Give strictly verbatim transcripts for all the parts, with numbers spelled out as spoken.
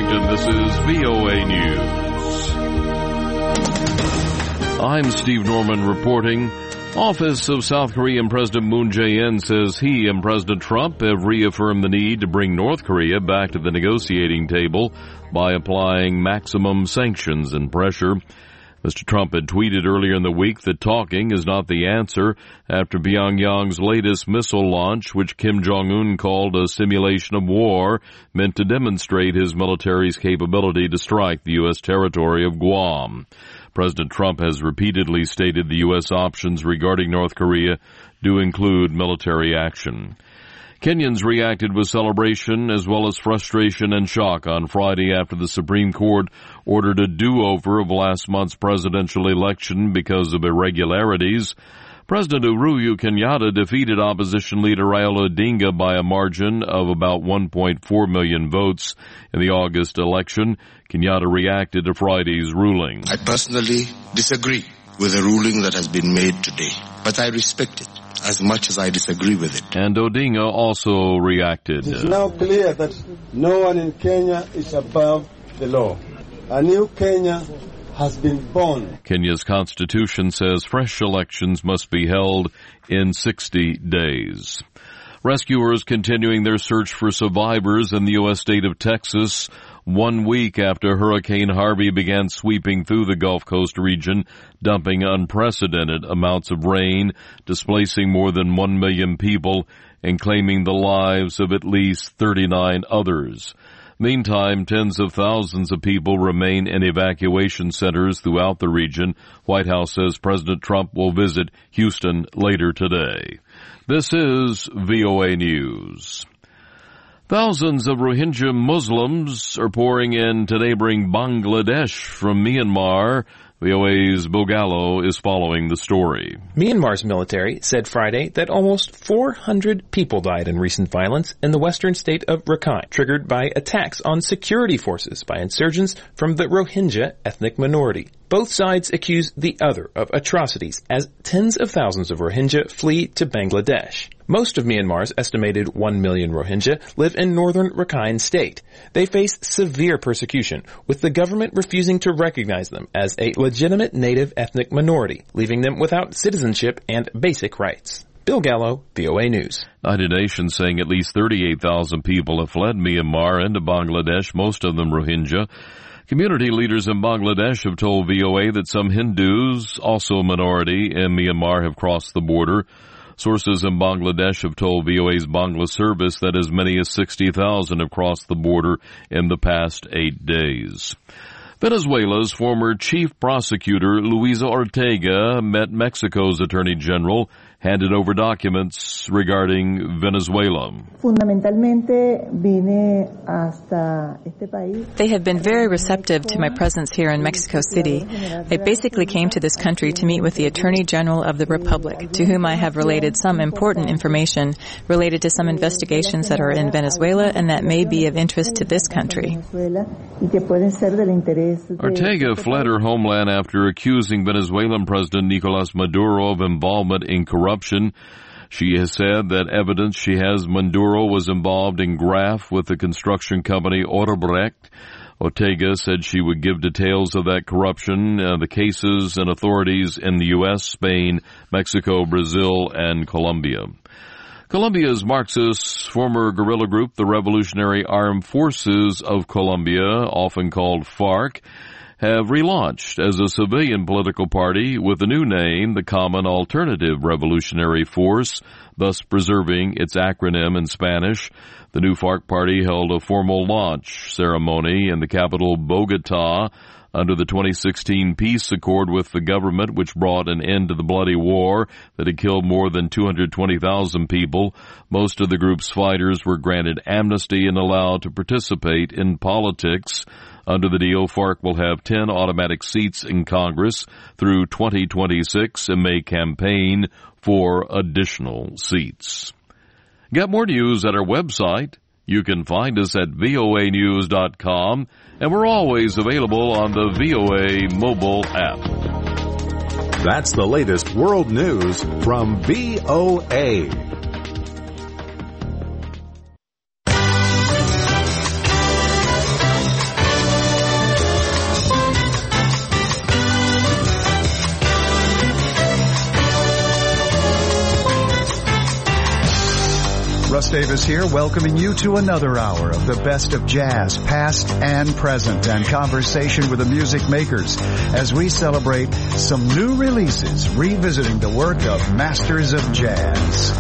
Washington, this is V O A News. I'm Steve Norman reporting. Office of South Korean President Moon Jae-in says he and President Trump have reaffirmed the need to bring North Korea back to the negotiating table by applying maximum sanctions and pressure. Mister Trump had tweeted earlier in the week that talking is not the answer after Pyongyang's latest missile launch, which Kim Jong-un called a simulation of war, meant to demonstrate his military's capability to strike the U S territory of Guam. President Trump has repeatedly stated the U S options regarding North Korea do include military action. Kenyans reacted with celebration as well as frustration and shock on Friday after the Supreme Court ordered a do-over of last month's presidential election because of irregularities. President Uhuru Kenyatta defeated opposition leader Raila Odinga by a margin of about one point four million votes in the August election. Kenyatta reacted to Friday's ruling. I personally disagree with the ruling that has been made today, but I respect it as much as I disagree with it. And Odinga also reacted. It is now clear that no one in Kenya is above the law. A new Kenya has been born. Kenya's constitution says fresh elections must be held in sixty days. Rescuers continuing their search for survivors in the U S state of Texas one week after Hurricane Harvey began sweeping through the Gulf Coast region, dumping unprecedented amounts of rain, displacing more than one million people, and claiming the lives of at least thirty-nine others. Meantime, tens of thousands of people remain in evacuation centers throughout the region. White House says President Trump will visit Houston later today. This is V O A News. Thousands of Rohingya Muslims are pouring in to neighboring Bangladesh from Myanmar. V O A's Bo Gallo is following the story. Myanmar's military said Friday that almost four hundred people died in recent violence in the western state of Rakhine, triggered by attacks on security forces by insurgents from the Rohingya ethnic minority. Both sides accuse the other of atrocities as tens of thousands of Rohingya flee to Bangladesh. Most of Myanmar's estimated one million Rohingya live in northern Rakhine state. They face severe persecution, with the government refusing to recognize them as a legitimate native ethnic minority, leaving them without citizenship and basic rights. Bill Gallo, V O A News. United Nations saying at least thirty-eight thousand people have fled Myanmar into Bangladesh, most of them Rohingya. Community leaders in Bangladesh have told V O A that some Hindus, also a minority in Myanmar, have crossed the border. Sources in Bangladesh have told V O A's Bangla service that as many as sixty thousand have crossed the border in the past eight days. Venezuela's former chief prosecutor, Luisa Ortega, met Mexico's Attorney General, handed over documents regarding Venezuela. They have been very receptive to my presence here in Mexico City. I basically came to this country to meet with the Attorney General of the Republic, to whom I have related some important information related to some investigations that are in Venezuela and that may be of interest to this country. Ortega fled her homeland after accusing Venezuelan President Nicolas Maduro of involvement in corruption. She has said that evidence she has Maduro was involved in graft with the construction company Odebrecht. Ortega said she would give details of that corruption, uh, the cases and authorities in the U S, Spain, Mexico, Brazil, and Colombia. Colombia's Marxist former guerrilla group, the Revolutionary Armed Forces of Colombia, often called FARC, have relaunched as a civilian political party with a new name, the Common Alternative Revolutionary Force, thus preserving its acronym in Spanish. The new FARC party held a formal launch ceremony in the capital Bogota under the twenty sixteen peace accord with the government, which brought an end to the bloody war that had killed more than two hundred twenty thousand people. Most of the group's fighters were granted amnesty and allowed to participate in politics. Under the deal, FARC will have ten automatic seats in Congress through twenty twenty-six and may campaign for additional seats. Get more news at our website. You can find us at V O A news dot com, and we're always available on the V O A mobile app. That's the latest world news from V O A. Russ Davis here, welcoming you to another hour of the best of jazz, past and present, and conversation with the music makers as we celebrate some new releases, revisiting the work of masters of jazz.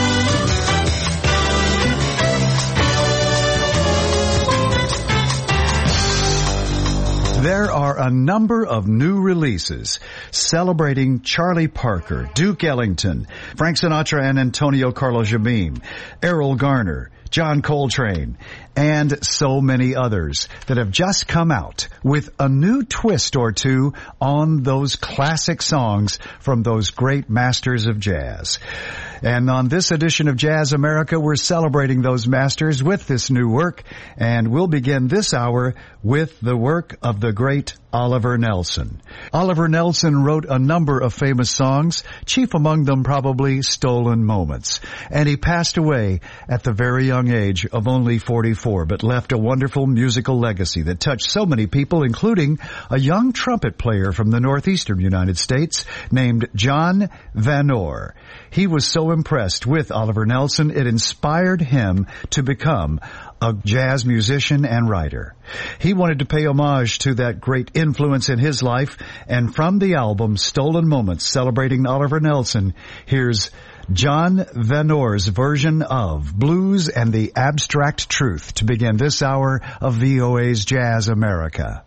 There are a number of new releases celebrating Charlie Parker, Duke Ellington, Frank Sinatra and Antonio Carlos Jobim, Errol Garner, John Coltrane, and so many others that have just come out with a new twist or two on those classic songs from those great masters of jazz. And on this edition of Jazz America, we're celebrating those masters with this new work, and we'll begin this hour with the work of the great Oliver Nelson. Oliver Nelson wrote a number of famous songs, chief among them probably Stolen Moments. And he passed away at the very young age of only forty-four, but left a wonderful musical legacy that touched so many people, including a young trumpet player from the northeastern United States named John Vanore. He was so impressed with Oliver Nelson, it inspired him to become a jazz musician and writer. He wanted to pay homage to that great influence in his life, and from the album Stolen Moments celebrating Oliver Nelson, here's John Vanore's version of Blues and the Abstract Truth to begin this hour of V O A's Jazz America.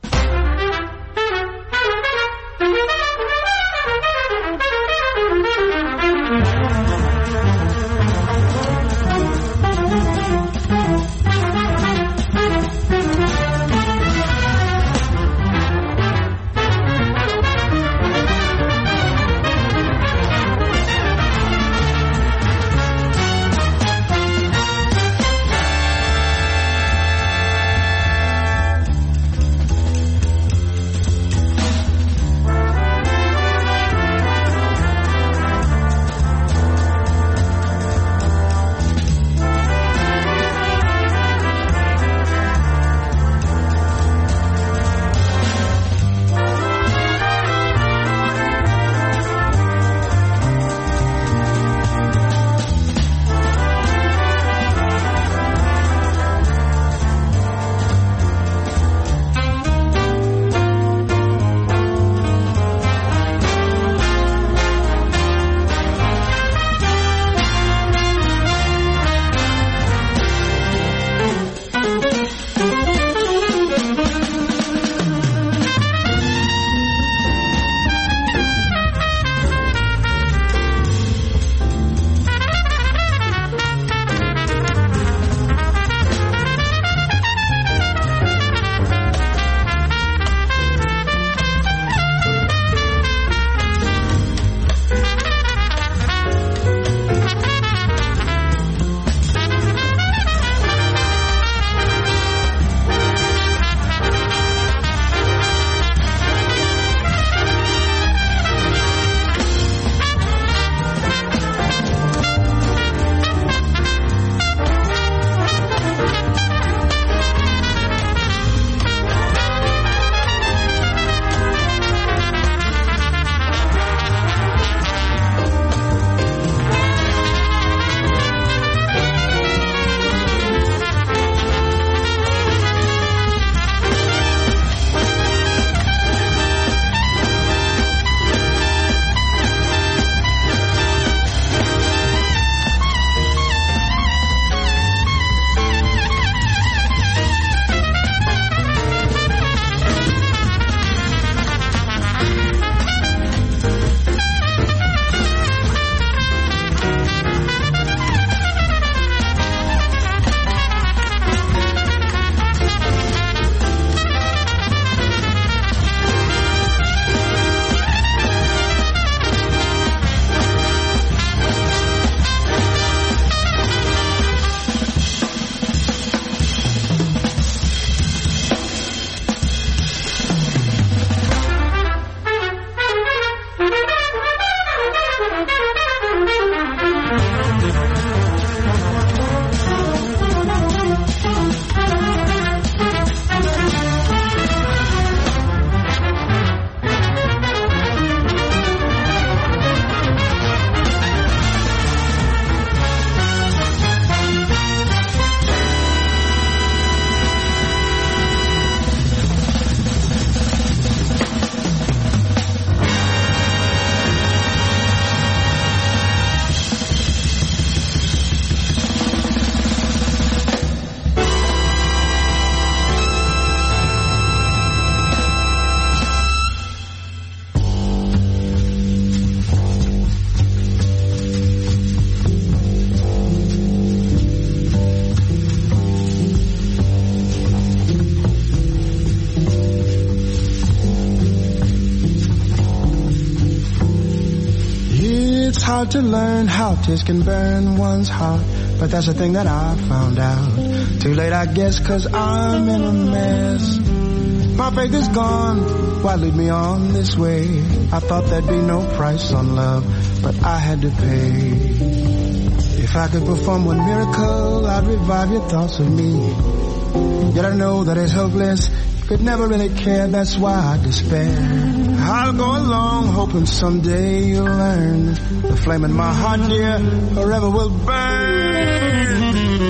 hard to learn how tears can burn one's heart, but that's the thing that I found out. Too late, I guess, 'cause I'm in a mess. My faith is gone, why lead me on this way? I thought there'd be no price on love, but I had to pay. If I could perform one miracle, I'd revive your thoughts of me. Yet I know that it's hopeless, you could never really care, that's why I despair. I'll go along, hoping someday you'll learn. The flame in my heart, dear, forever will burn.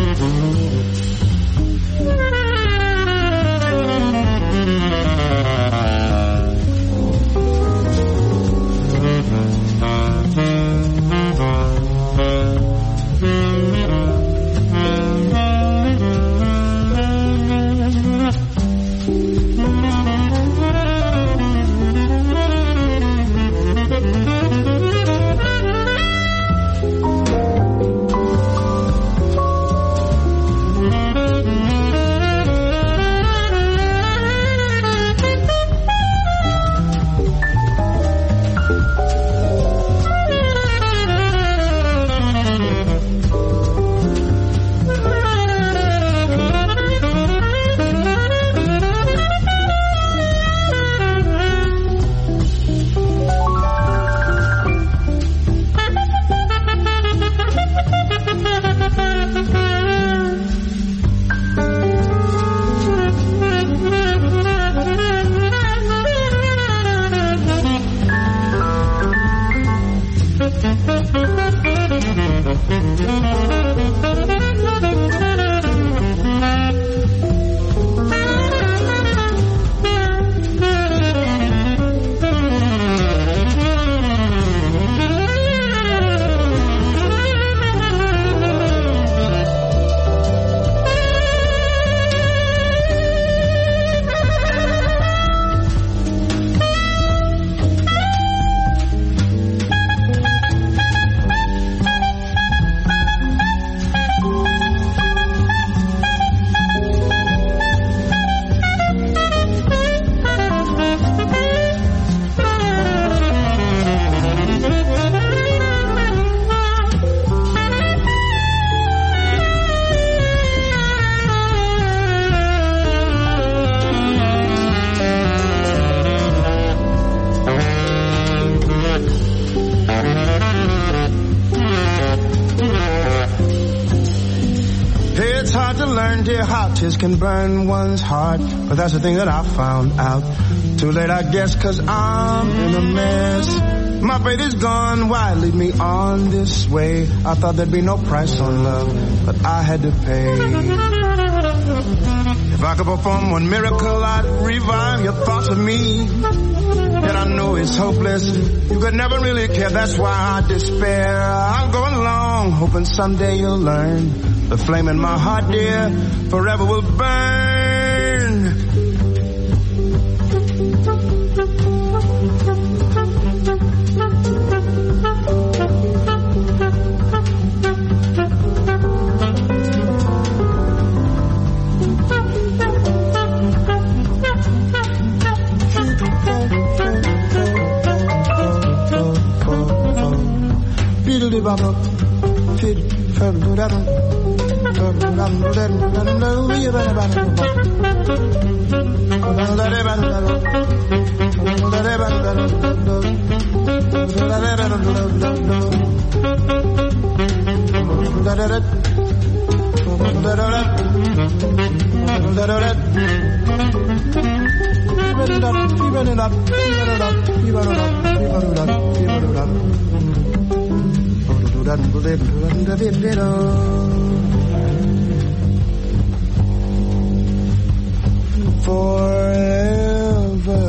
Tears can burn one's heart, but that's the thing that I found out. Too late, I guess, 'cause I'm in a mess. My faith is gone, why lead me on this way? I thought there'd be no price on love, but I had to pay. If I could perform one miracle, I'd revive your thoughts of me. Yet I know it's hopeless, you could never really care, that's why I despair. I'll go along, hoping someday you'll learn. The flame in my heart, dear, forever will burn. Forever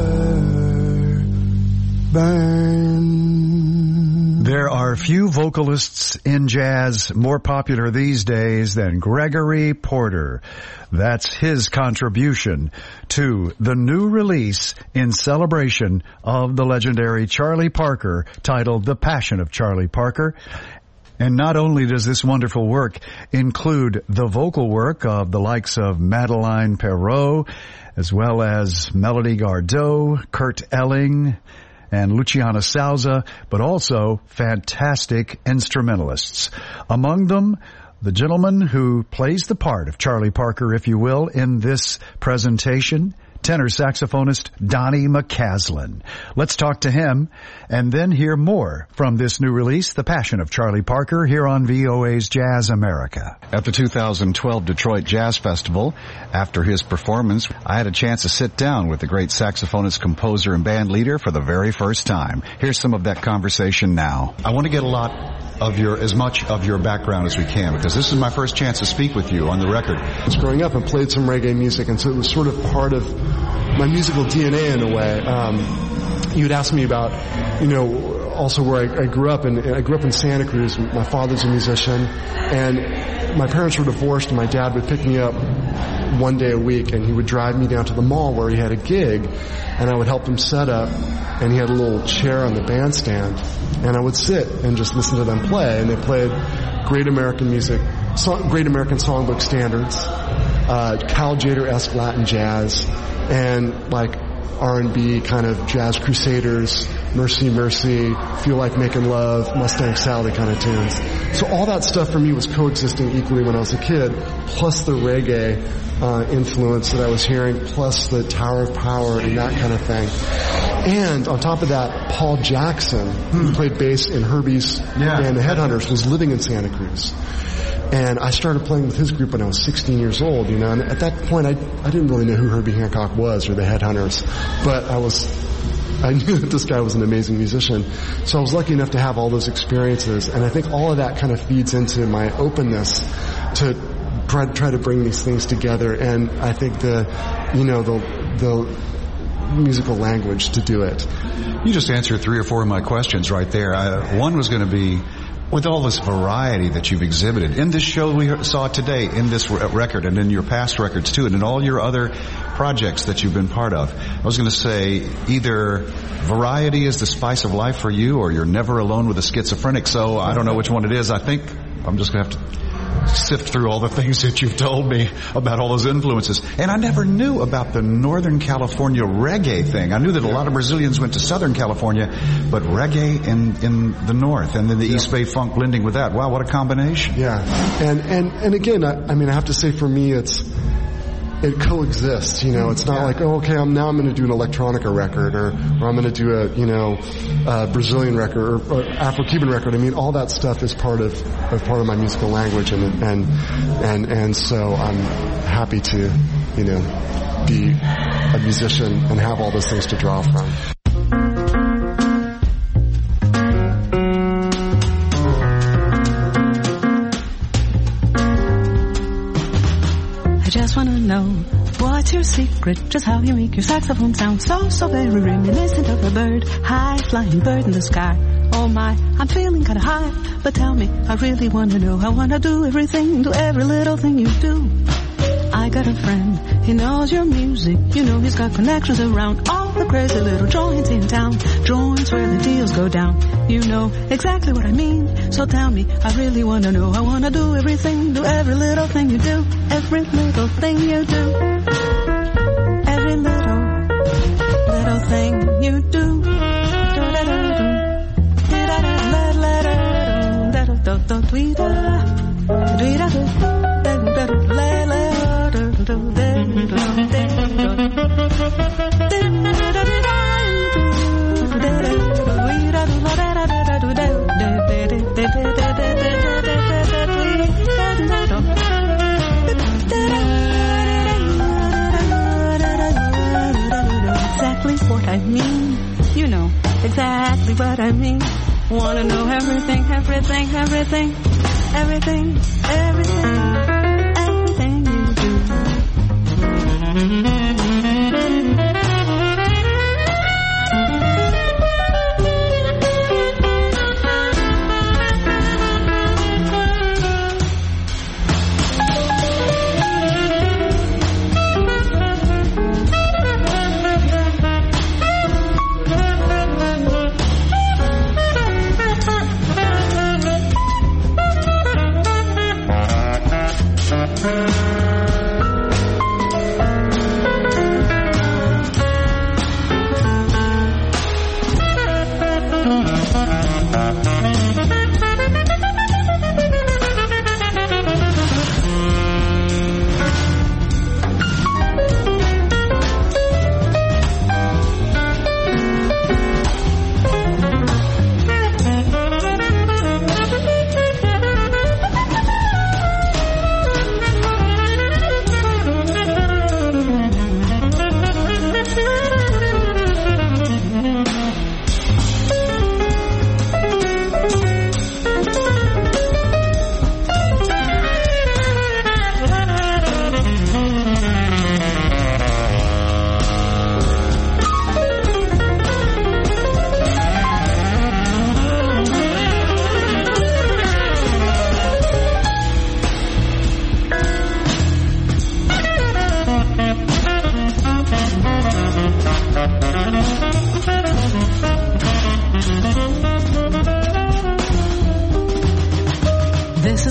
burn. There are few vocalists in jazz more popular these days than Gregory Porter. That's his contribution to the new release in celebration of the legendary Charlie Parker, titled The Passion of Charlie Parker. And not only does this wonderful work include the vocal work of the likes of Madeleine Perrot, as well as Melody Gardot, Kurt Elling, and Luciana Souza, but also fantastic instrumentalists. Among them, the gentleman who plays the part of Charlie Parker, if you will, in this presentation, tenor saxophonist Donnie McCaslin. Let's talk to him and then hear more from this new release, The Passion of Charlie Parker, here on V O A's Jazz America. At the two thousand twelve Detroit Jazz Festival, after his performance, I had a chance to sit down with the great saxophonist, composer, and band leader for the very first time. Here's some of that conversation now. I want to get a lot of your, as much of your background as we can, because this is my first chance to speak with you on the record. I was growing up and played some reggae music, and so it was sort of part of my musical D N A in a way. Um, you'd ask me about, you know, also where I, I grew up, and I grew up in Santa Cruz. My father's a musician, and my parents were divorced, and my dad would pick me up one day a week, and he would drive me down to the mall where he had a gig, and I would help him set up, and he had a little chair on the bandstand, and I would sit and just listen to them play, and they played great American music, song, great American songbook standards, uh, Cal Tjader-esque Latin jazz, and like R and B kind of Jazz Crusaders, Mercy Mercy, Feel Like Making Love, Mustang Sally kind of tunes. So all that stuff for me was coexisting equally when I was a kid, plus the reggae uh, influence that I was hearing, plus the Tower of Power and that kind of thing. And on top of that, Paul Jackson, who played bass in Herbie's yeah. band, The Headhunters, was living in Santa Cruz. And I started playing with his group when I was sixteen years old, you know, and at that point I I didn't really know who Herbie Hancock was or the Headhunters, but I was, I knew that this guy was an amazing musician. So I was lucky enough to have all those experiences, and I think all of that kind of feeds into my openness to try, try to bring these things together, and I think the, you know, the, the musical language to do it. You just answered three or four of my questions right there. I, one was going to be, with all this variety that you've exhibited in this show we saw today, in this record, and in your past records too, and in all your other projects that you've been part of, I was going to say either variety is the spice of life for you, or you're never alone with a schizophrenic. So I don't know which one it is. I think I'm just going to have to sift through all the things that you've told me about all those influences. And I never knew about the Northern California reggae thing. I knew that a lot of Brazilians went to Southern California, but reggae in, in the North, and then the yeah. East Bay funk blending with that. Wow, what a combination. Yeah. And, and, and again, I, I mean, I have to say for me, it's, it coexists, you know, it's not yeah. like, oh, okay, I'm now I'm going to do an electronica record, or, or I'm going to do a, you know, a Brazilian record, or, or Afro-Cuban record. I mean, all that stuff is part of, of part of my musical language, and, and, and, and so I'm happy to, you know, be a musician and have all those things to draw from. I just wanna know what's your secret, just how you make your saxophone sound so, so very reminiscent of a bird, high flying bird in the sky. Oh my, I'm feeling kinda high, but tell me, I really wanna know, I wanna do everything, do every little thing you do. I got a friend, he knows your music, you know he's got connections around all the crazy little joints in town, joints where the deals go down. You know exactly what I mean, so tell me, I really wanna know, I wanna do everything, do every little thing you do, every little thing you do, every little, little thing you do. Exactly what I mean, you know exactly what I mean. Wanna know everything, everything, everything, everything, everything, everything you do.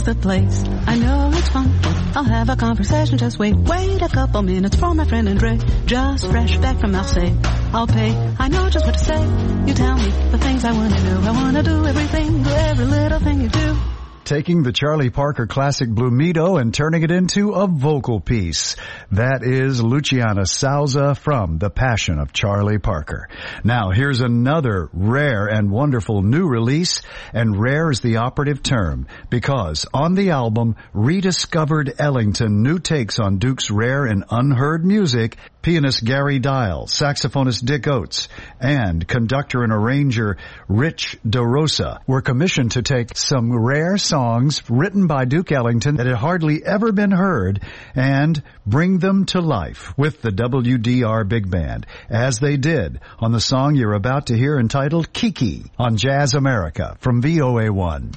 the place. I know it's fun, I'll have a conversation. Just wait, wait a couple minutes for my friend Andre. Just fresh back from Marseille. I'll pay, I know just what to say. You tell me the things I want to do. I want to do everything, do every little thing you do. Taking the Charlie Parker classic Blumido and turning it into a vocal piece. That is Luciana Souza from The Passion of Charlie Parker. Now, here's another rare and wonderful new release, and rare is the operative term, because on the album, Rediscovered Ellington, new takes on Duke's rare and unheard music, pianist Gary Dial, saxophonist Dick Oates, and conductor and arranger Rich DeRosa were commissioned to take some rare songs written by Duke Ellington that had hardly ever been heard and bring them to life with the W D R Big Band, as they did on the song you're about to hear entitled Kiki on Jazz America from V O A one.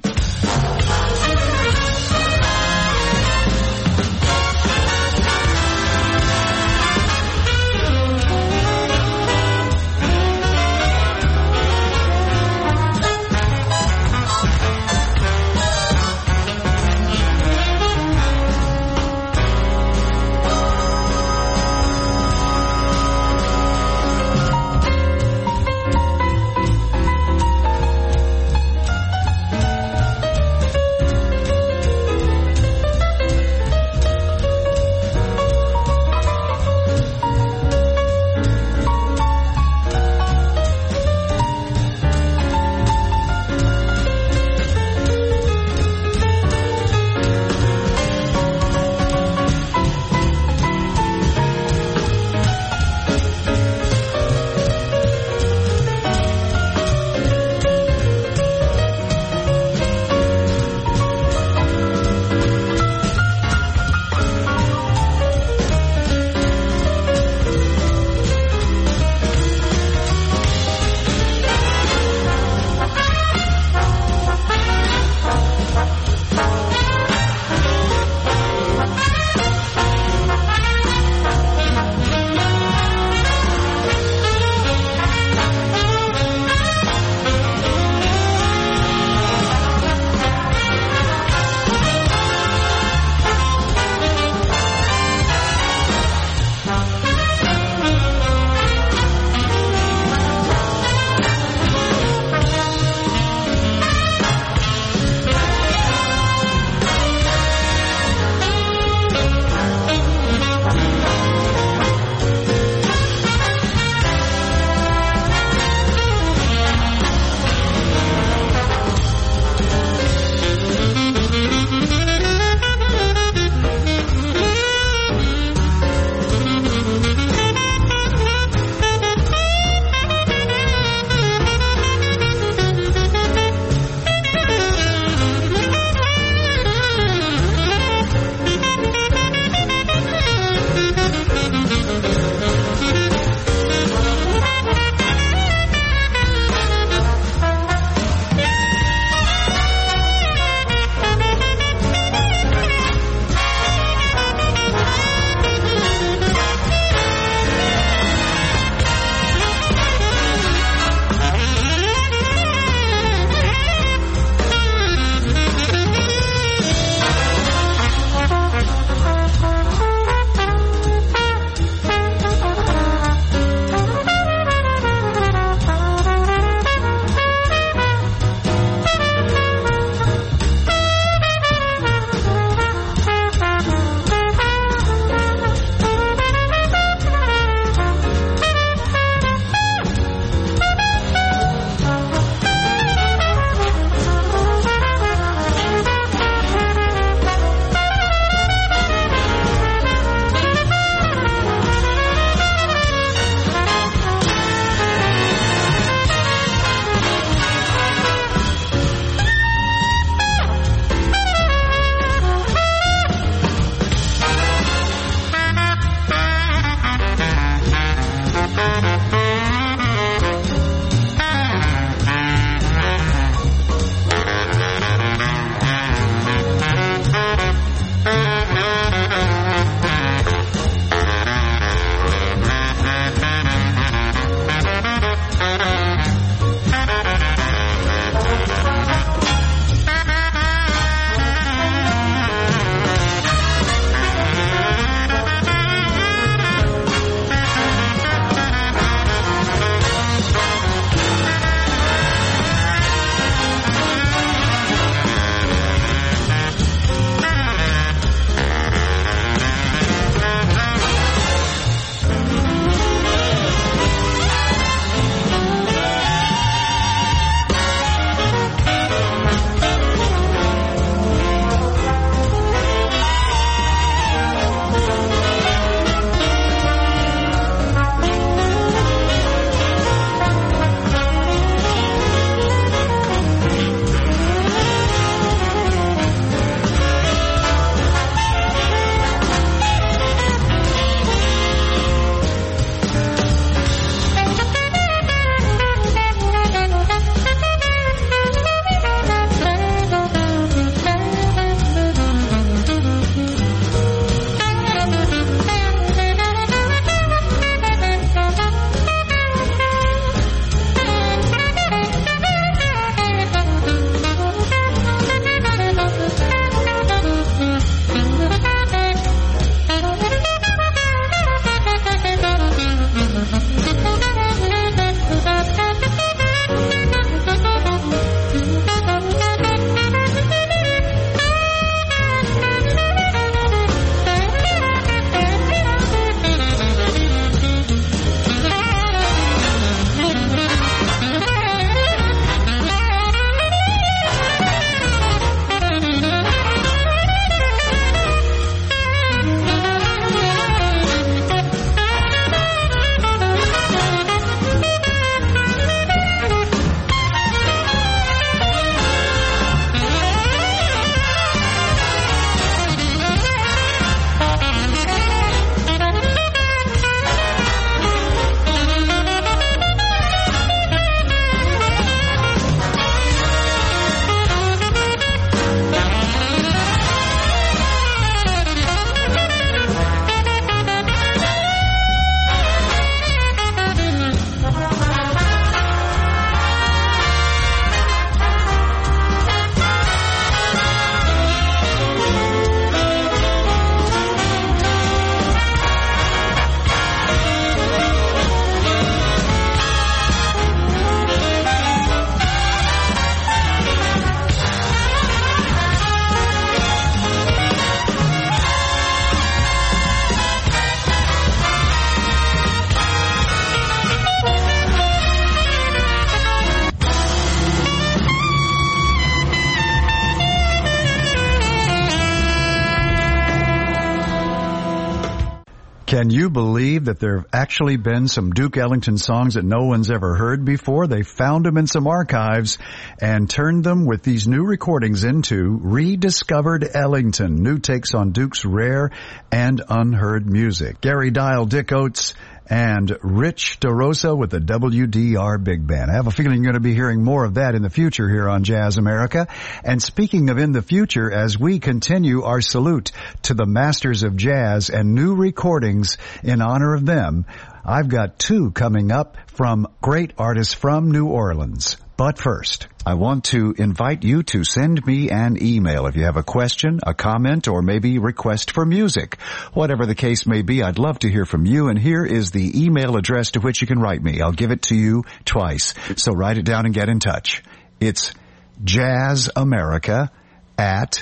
Can you believe that there have actually been some Duke Ellington songs that no one's ever heard before? They found them in some archives and turned them with these new recordings into Rediscovered Ellington, new takes on Duke's rare and unheard music. Gary Dial, Dick Oates, and Rich DeRosa with the W D R Big Band. I have a feeling you're going to be hearing more of that in the future here on Jazz America. And speaking of in the future, as we continue our salute to the masters of jazz and new recordings in honor of them, I've got two coming up from great artists from New Orleans. But first, I want to invite you to send me an email if you have a question, a comment, or maybe request for music. Whatever the case may be, I'd love to hear from you, and here is the email address to which you can write me. I'll give it to you twice, so write it down and get in touch. It's jazzamerica at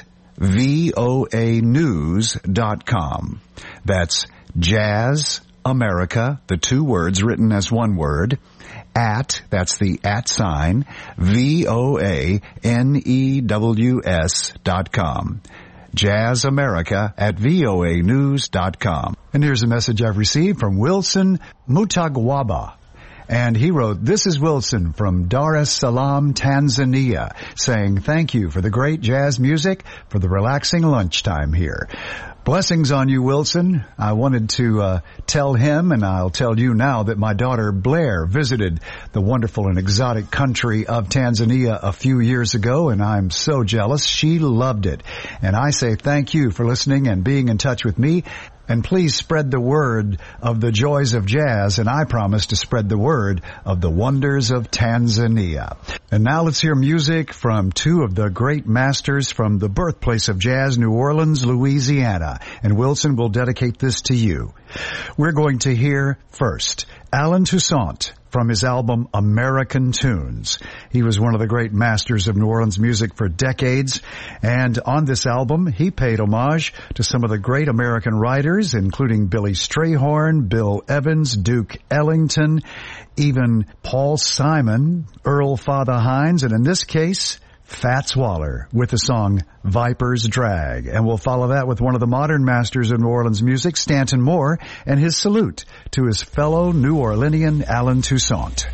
voa news dot com. That's jazzamerica, the two words written as one word, at, that's the at sign, V O A N E W S dot com. jazzamerica at V O A news dot com. And here's a message I've received from Wilson Mutagwaba. And he wrote, "This is Wilson from Dar es Salaam, Tanzania, saying thank you for the great jazz music for the relaxing lunchtime here." Blessings on you, Wilson. I wanted to uh, tell him, and I'll tell you now, that my daughter Blair visited the wonderful and exotic country of Tanzania a few years ago, and I'm so jealous. She loved it. And I say thank you for listening and being in touch with me. And please spread the word of the joys of jazz, and I promise to spread the word of the wonders of Tanzania. And now let's hear music from two of the great masters from the birthplace of jazz, New Orleans, Louisiana. And Wilson will dedicate this to you. We're going to hear first Allen Toussaint from his album American Tunes. He was one of the great masters of New Orleans music for decades, and on this album he paid homage to some of the great American writers, including Billy Strayhorn, Bill Evans, Duke Ellington, even Paul Simon, Earl Father Hines, and in this case, Fats Waller with the song Viper's Drag. And we'll follow that with one of the modern masters of New Orleans music, Stanton Moore, and his salute to his fellow New Orleanian Allen Toussaint.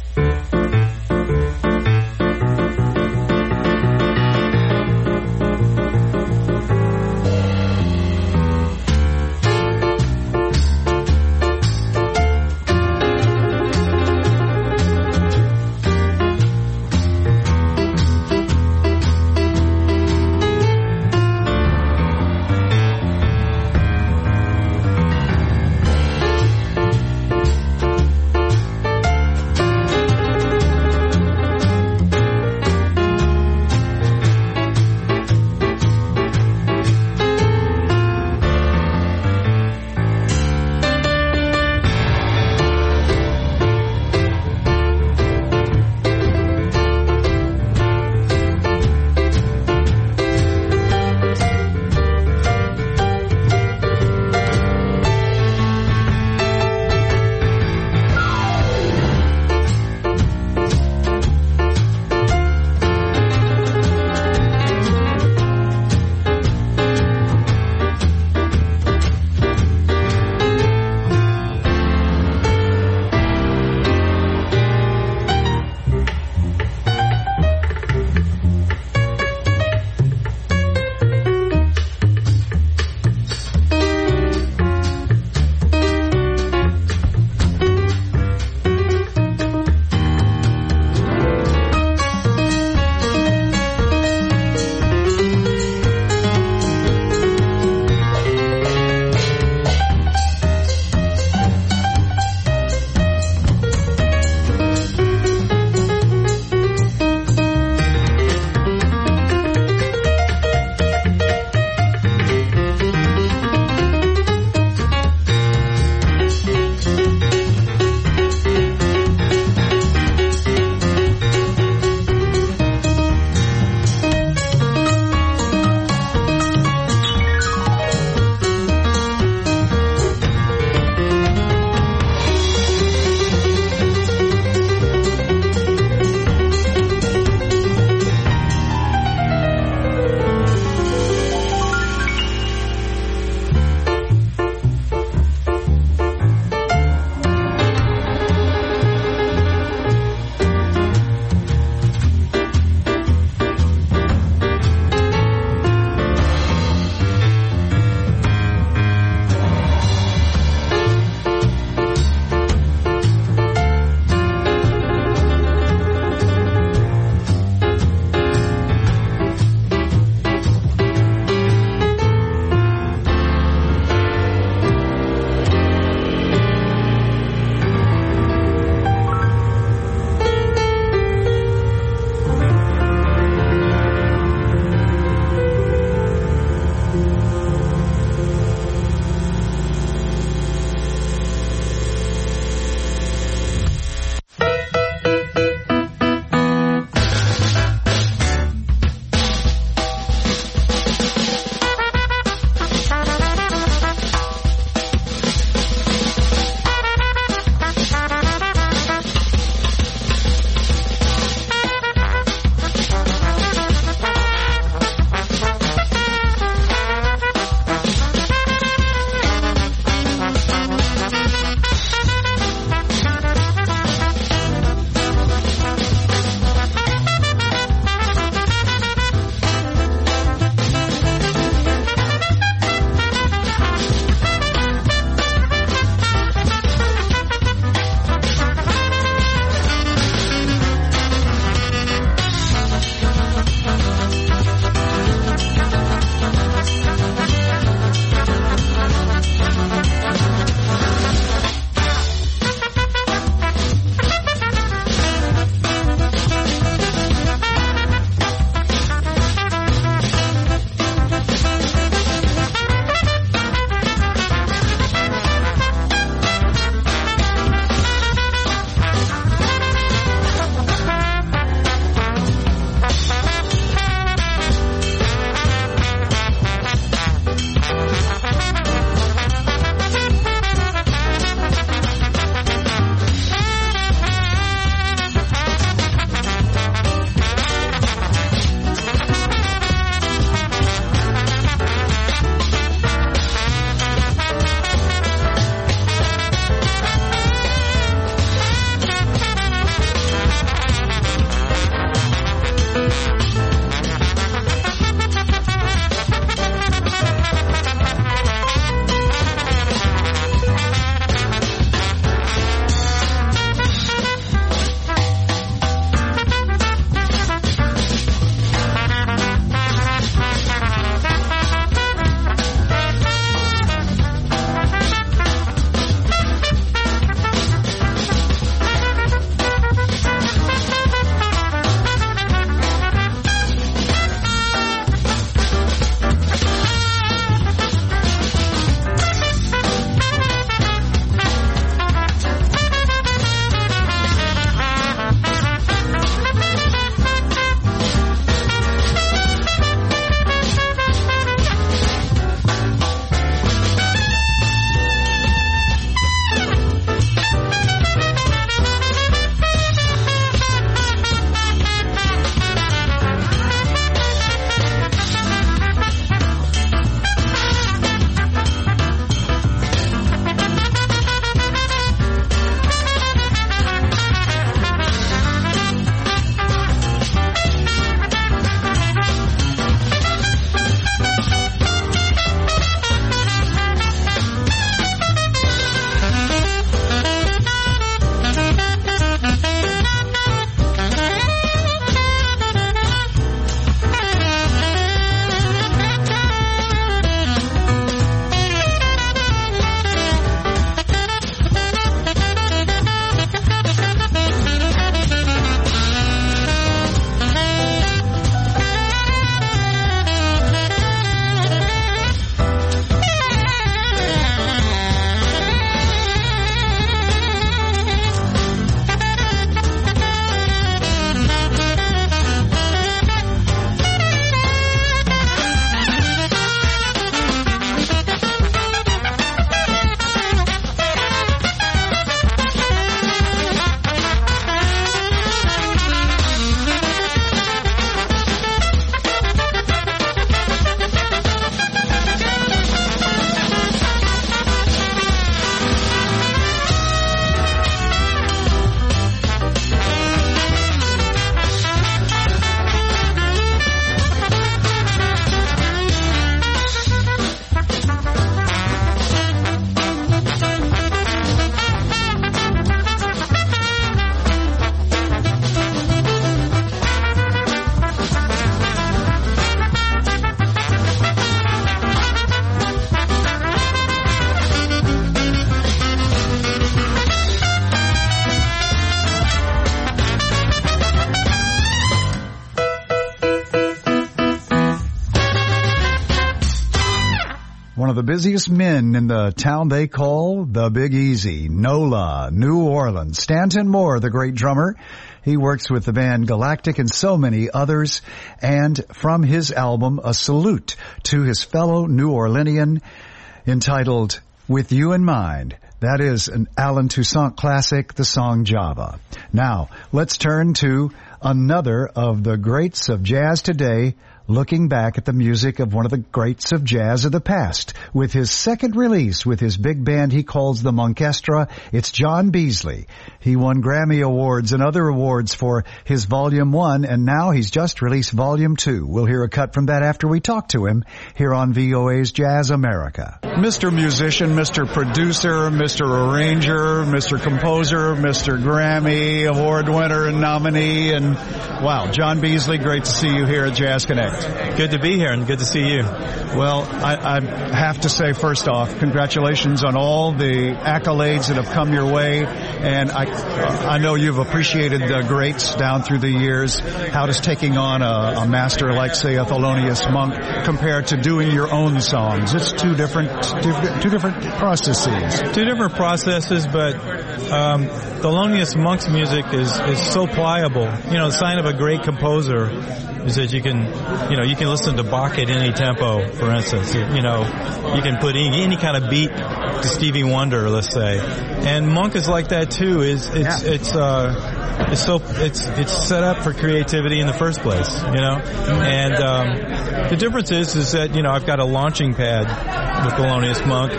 of the busiest men in the town they call the Big Easy, NOLA, New Orleans. Stanton Moore, the great drummer. He works with the band Galactic and so many others. And from his album, a salute to his fellow New Orleanian entitled With You in Mind. That is an Alan Toussaint classic, the song Java. Now, let's turn to another of the greats of jazz today, looking back at the music of one of the greats of jazz of the past. With his second release with his big band he calls the Monkestra, it's John Beasley. He won Grammy Awards and other awards for his Volume one, and now he's just released Volume two. We'll hear a cut from that after we talk to him here on V O A's Jazz America. Mister Musician, Mister Producer, Mister Arranger, Mister Composer, Mister Grammy Award winner and nominee, and wow, John Beasley, great to see you here at Jazz Connect. Good to be here and good to see you. Well, I, I have to say, first off, congratulations on all the accolades that have come your way. And I, I know you've appreciated the greats down through the years. How does taking on a, a master like, say, a Thelonious Monk compare to doing your own songs? It's two different, two different processes. Two different processes, but um, Thelonious Monk's music is, is so pliable. You know, the sign of a great composer is that you can, you know, you can listen to Bach at any tempo, for instance. You know, you can put any, any kind of beat to Stevie Wonder, let's say. And Monk is like that too. Is it's, yeah. it's, uh, it's so, it's, it's set up for creativity in the first place, you know? And, um, the difference is, is that, you know, I've got a launching pad with Thelonious Monk,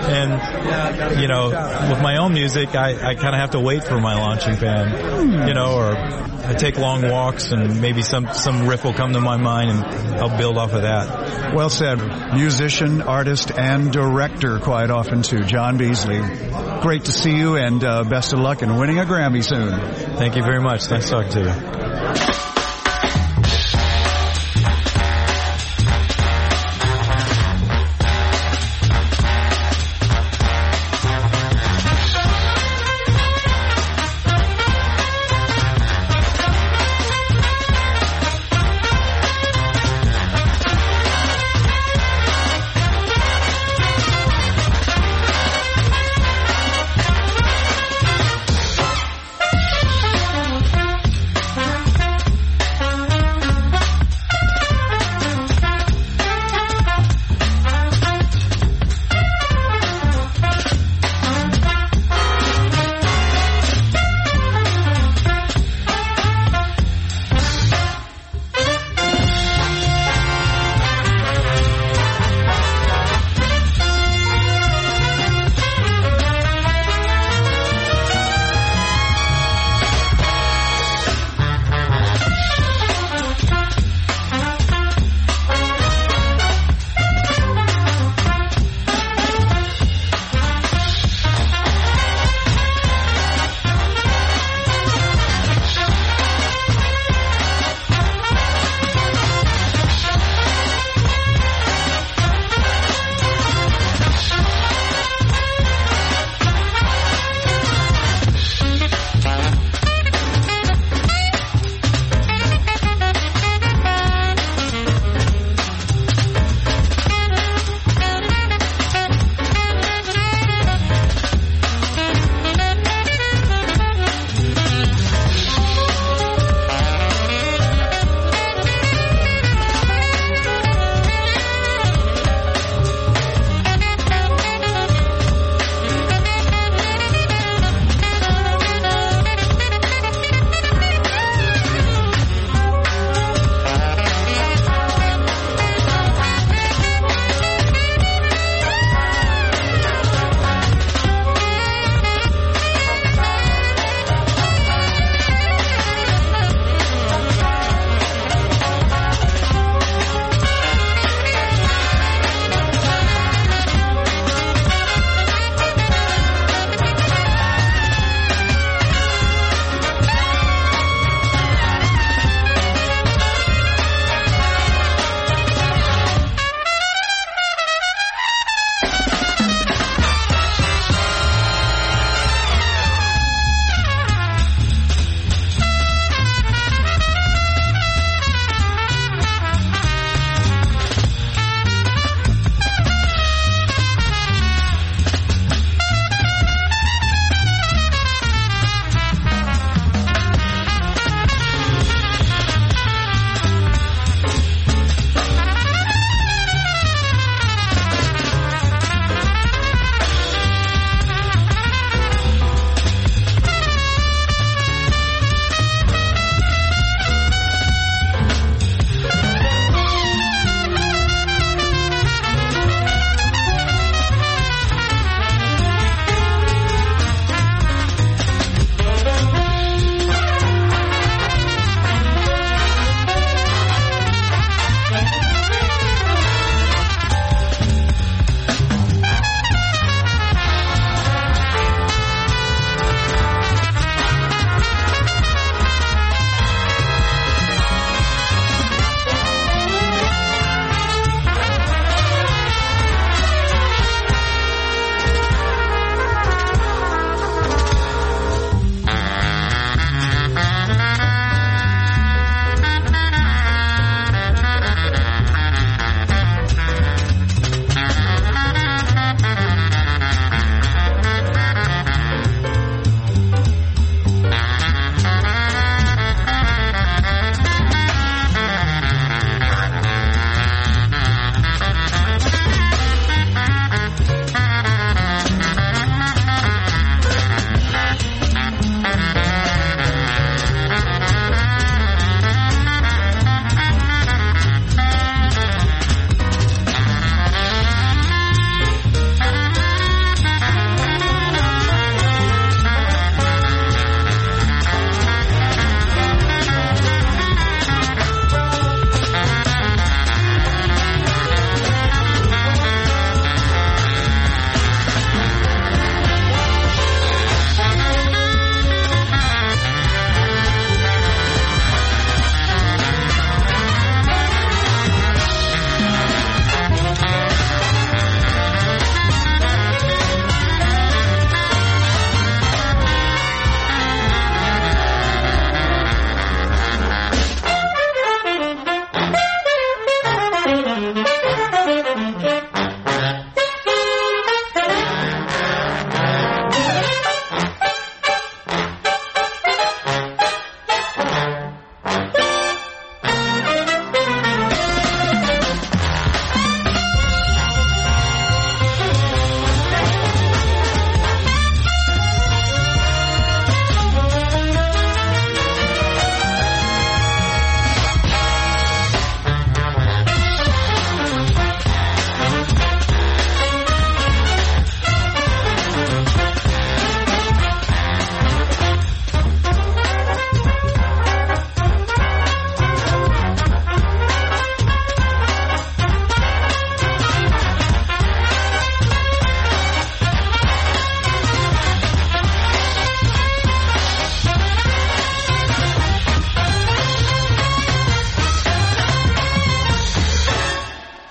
and, you know, with my own music, I, I kind of have to wait for my launching pad, you know, or I take long walks and maybe some, some riff will come to my mind and I'll build off of that. Well said. Musician, artist, and director quite often too. John Beasley. Great to see you, and uh, best of luck in winning a Grammy soon. Thank you very much. Nice talking to you.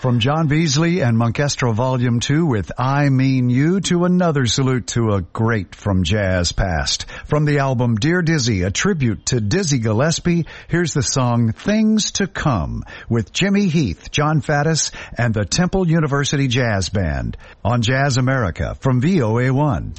From John Beasley and Monkestro Volume two with I Mean You to another salute to a great from jazz past. From the album Dear Dizzy, a tribute to Dizzy Gillespie, here's the song Things to Come with Jimmy Heath, John Faddis, and the Temple University Jazz Band on Jazz America from V O A one.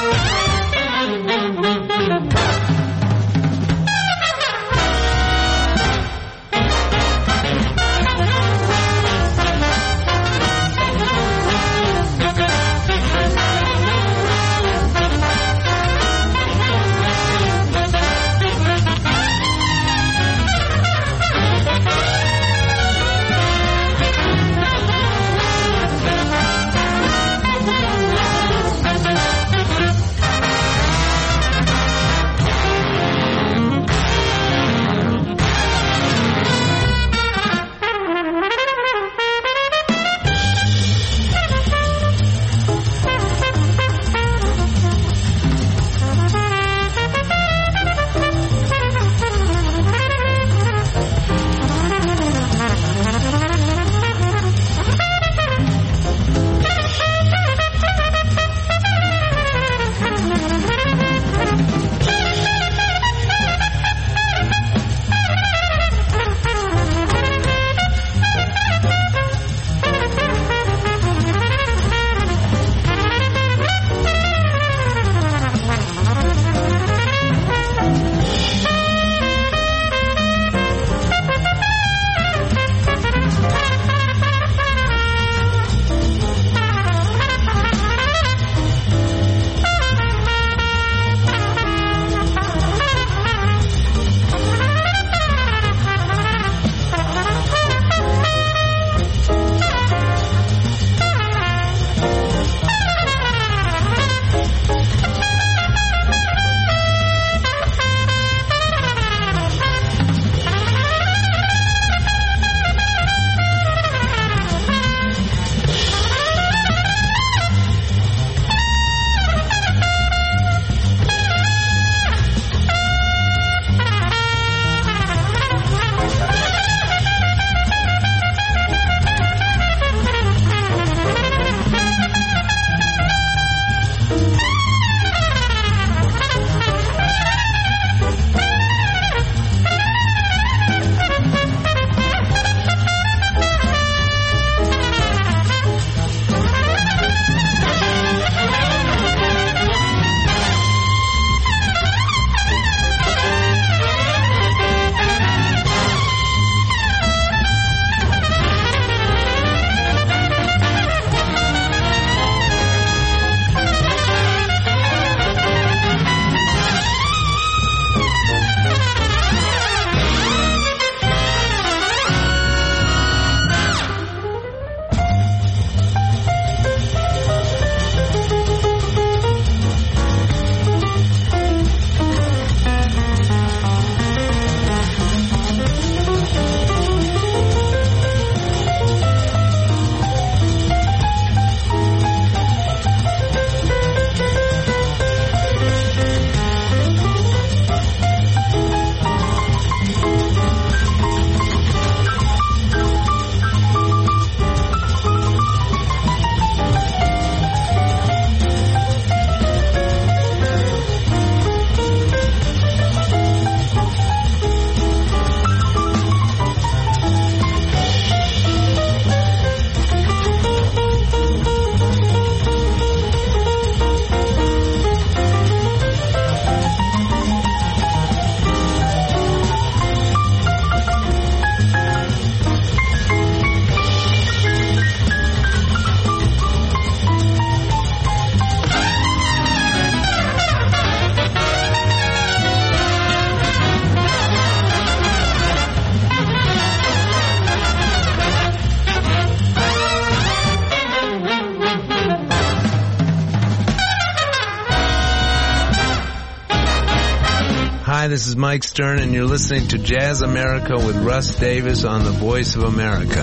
Hi, this is Mike Stern, and you're listening to Jazz America with Russ Davis on the Voice of America.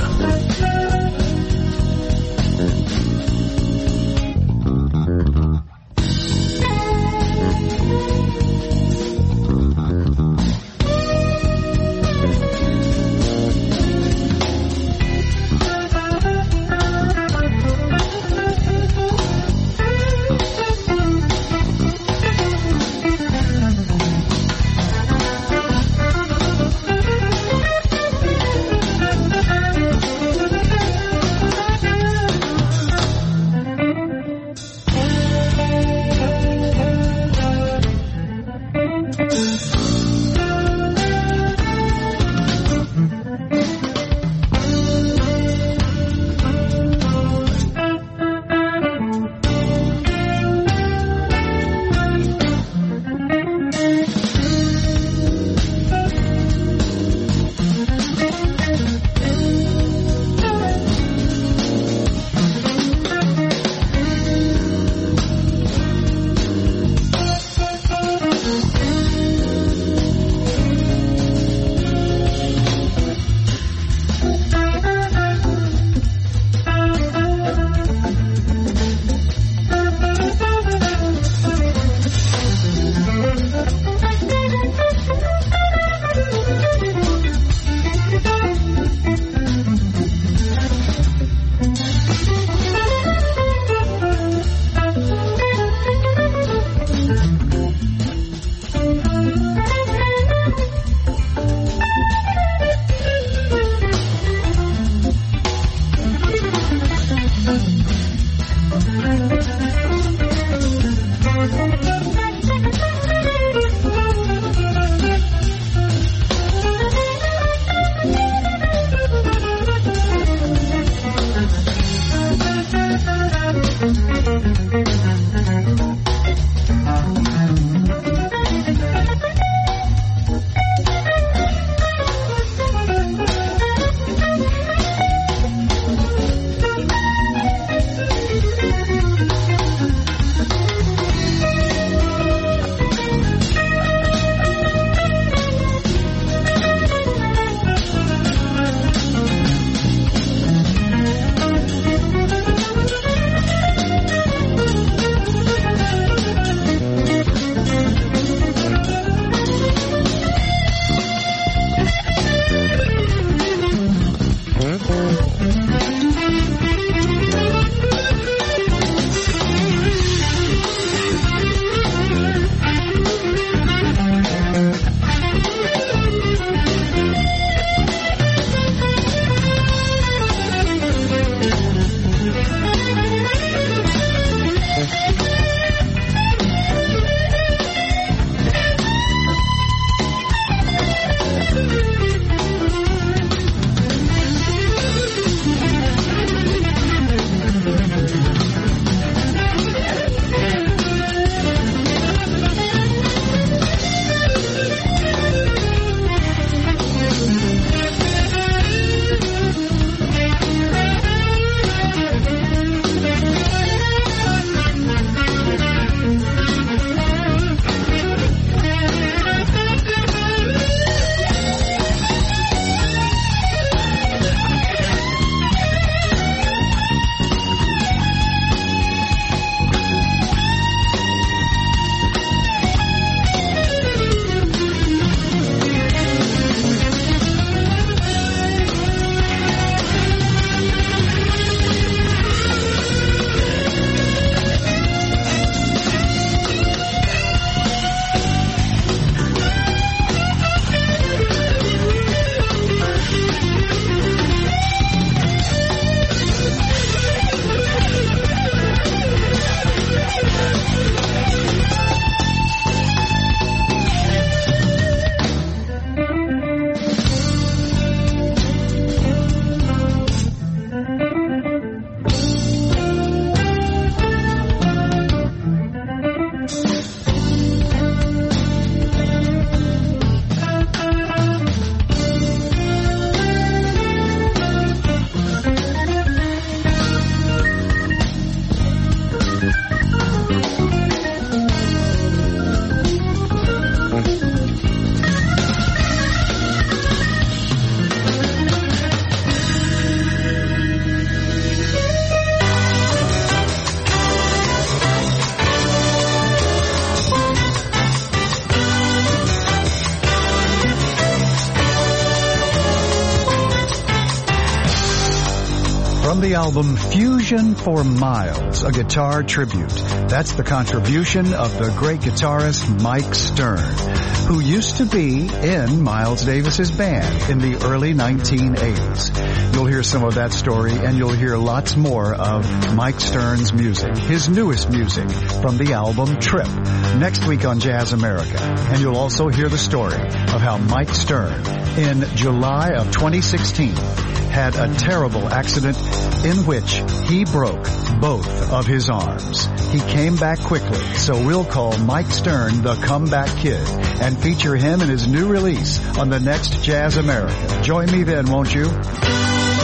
from the album Fusion for Miles, a guitar tribute. That's the contribution of the great guitarist Mike Stern, who used to be in Miles Davis's band in the early nineteen eighties. You'll hear some of that story, and you'll hear lots more of Mike Stern's music, his newest music from the album Trip, next week on Jazz America. And you'll also hear the story of how Mike Stern, in July of twenty sixteen, had a terrible accident in which he broke both of his arms. He came back quickly, so we'll call Mike Stern the Comeback Kid and feature him in his new release on the next Jazz America. Join me then, won't you?